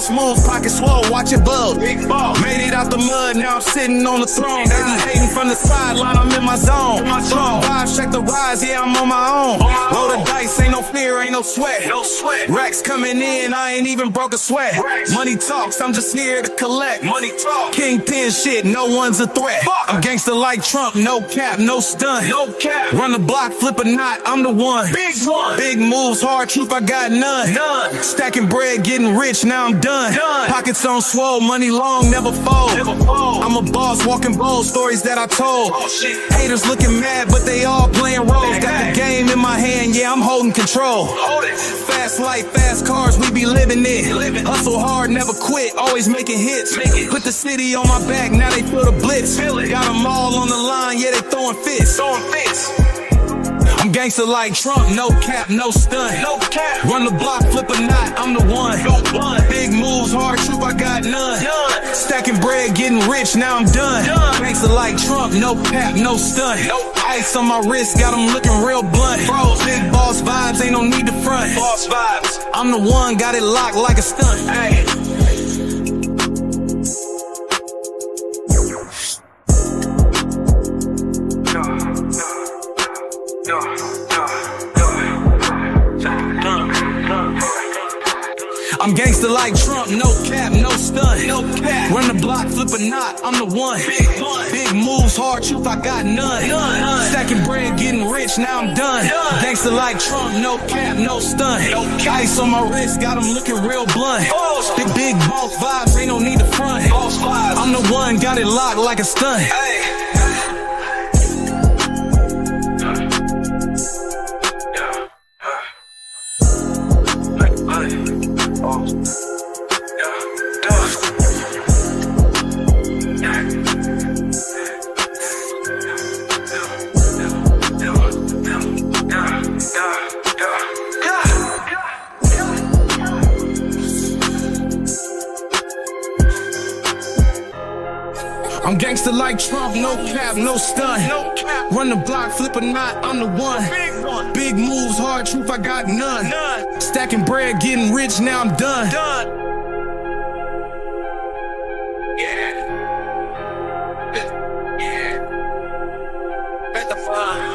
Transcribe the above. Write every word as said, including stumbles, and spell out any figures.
smooth, pocket swole, watch it bug. Big ball. Made it out the mud, now I'm sitting on the throne. They be hating from the sideline, I'm in my zone. Strong vibes, check the rise, yeah, I'm on my own. Roll the dice, ain't no fear, ain't no sweat. No sweat. Racks coming in, I ain't even broke a sweat. Racks. Money talks, I'm just here to collect. Money talk. Kingpin shit, no one's a threat. Fuck. I'm gangster like Trump, no cap, no stunt. No cap. Run the block, flip a knot, I'm the one. Big one. Big moves, hard truth, I got none. None. Stacking bread, getting rich, now I'm done. Done. Pockets on swole, money long, never fold. Never fold. I'm a boss, walking bold, stories that I told. Oh, shit. Haters looking mad, but they all playing roles. Got the game in my hand, yeah, I'm holding control. Hold it. Fast life, fast cars, we be living it. Living. Hustle hard, never quit, always making hits. Make it. Put the city on my back, now they feel the blitz. Feel it. Got them all on the line, yeah, they throwing fits. Throwing fits. I'm gangster like Trump, no cap, no stunt. No cap. Run the block, flip a knot, I'm the one. Go one. Big moves, hard truth, I got none. None. Stacking bread, getting rich, now I'm done. Done. Gangster like Trump, no cap, no stunt. Nope. Ice on my wrist, got them looking real blunt. Bros, big boss vibes, ain't no need to front. Boss vibes. I'm the one, got it locked like a stunt. Hey. I'm gangster like Trump, no cap, no stunt. No cap. Run the block, flip a knot, I'm the one. Big one. Big moves, hard truth, I got none. None. Stacking bread, getting rich, now I'm done. done. Gangster like Trump, no cap, no stunt. No cap. Ice on my wrist, got them looking real blunt. Oh. Big, big boss vibes, ain't no need to front. Boss vibes. I'm the one, got it locked like a stunt. Hey. I'm gangster like Trump, no cap, no stunt. No cap. Run the block, flip a knot, I'm the one. Big one. Big moves, hard truth, I got none. None. Stacking bread, getting rich, now I'm done. Done. Yeah. Yeah. At the fun.